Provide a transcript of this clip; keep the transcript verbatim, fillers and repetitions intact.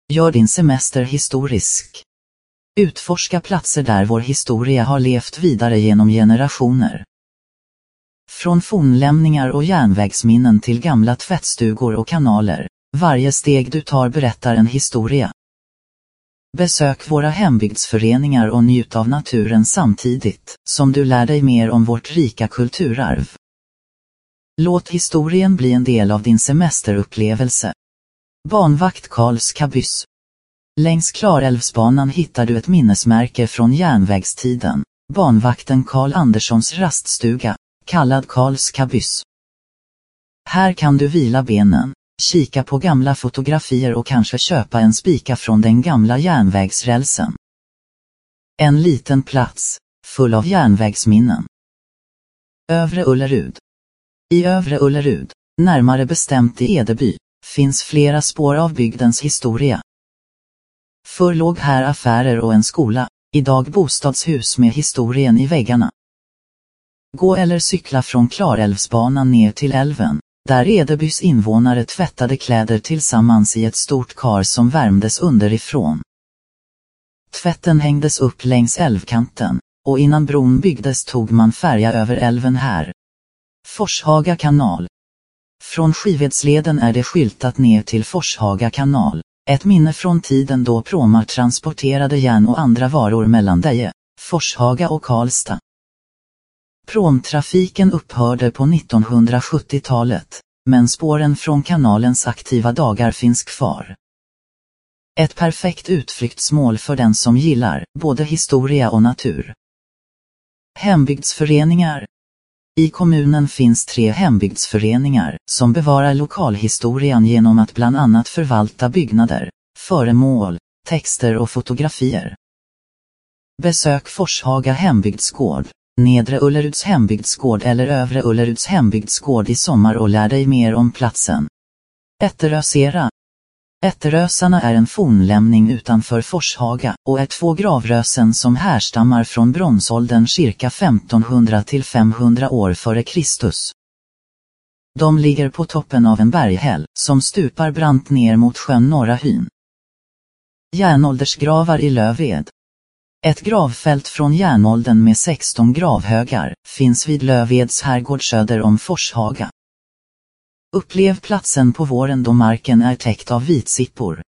Gör din semester historisk. Utforska platser där vår historia har levt vidare genom generationer. Från fornlämningar och järnvägsminnen till gamla tvättstugor och kanaler, varje steg du tar berättar en historia. Besök våra hembygdsföreningar och njut av naturen samtidigt som du lär dig mer om vårt rika kulturarv. Låt historien bli en del av din semesterupplevelse. Banvakt Karls Kabyss. Längs Klarälvsbanan hittar du ett minnesmärke från järnvägstiden, banvakten Karl Anderssons raststuga, kallad Karls Kabyss. Här kan du vila benen, kika på gamla fotografier och kanske köpa en spika från den gamla järnvägsrälsen. En liten plats, full av järnvägsminnen. Övre Ullerud. I Övre Ullerud, närmare bestämt i Edeby, finns flera spår av bygdens historia. Förr låg här affärer och en skola, idag bostadshus med historien i väggarna. Gå eller cykla från Klarälvsbanan ner till älven, där Edebys invånare tvättade kläder tillsammans i ett stort kar som värmdes underifrån. Tvätten hängdes upp längs älvkanten, och innan bron byggdes tog man färja över älven här. Forshaga kanal. Från Skivedsleden är det skyltat ner till Forshaga kanal, ett minne från tiden då pråmar transporterade järn och andra varor mellan Deje, Forshaga och Karlstad. Pråmtrafiken upphörde på nittonhundrasjuttiotalet, men spåren från kanalens aktiva dagar finns kvar. Ett perfekt utflyktsmål för den som gillar både historia och natur. Hembygdsföreningar. I kommunen finns tre hembygdsföreningar som bevarar lokalhistorien genom att bland annat förvalta byggnader, föremål, texter och fotografier. Besök Forshaga hembygdsgård, Nedre Ulleruds hembygdsgård eller Övre Ulleruds hembygdsgård i sommar och lär dig mer om platsen. Ätterösera. Ätterösarna är en fornlämning utanför Forshaga och är två gravrösen som härstammar från bronsåldern cirka femtonhundra till femhundra år före Kristus. De ligger på toppen av en berghäll som stupar brant ner mot sjön Norra Hyn. Järnåldersgravar i Löved. Ett gravfält från järnåldern med sexton gravhögar finns vid Löveds herrgård söder om Forshaga. Upplev platsen på våren då marken är täckt av vitsippor,